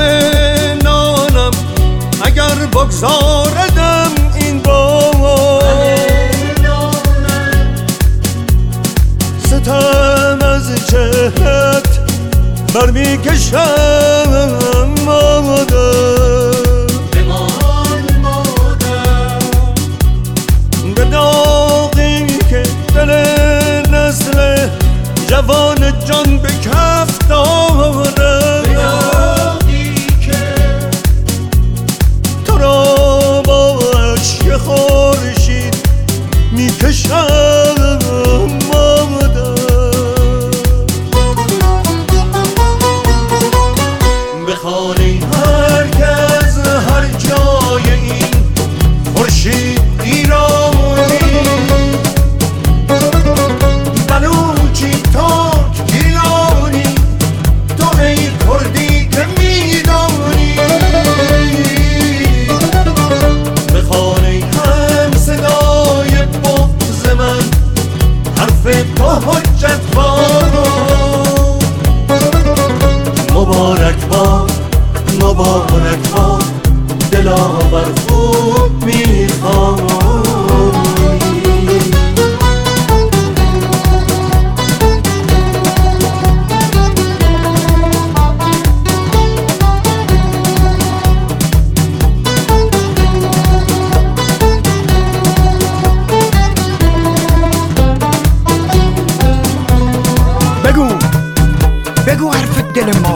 همه نالم اگر بگذاردم این بار، ستم از چهرت برمی کشم مادر، بمان مادر، به داغی که دل نسل جوان جان به کف داره، به داغی که تو را با اشک خورشید میکشم مادر. بخوانی هر کس هر جای این خورشید ایرانی، بلوچی ترک گیلانی، تو ای کردی که میدانی. بخوانی هم صدای بغض من حرف تو حجت بارو، مبارک باد مبارک باد دلاور خوب میخوانی. بگو حرف دل ما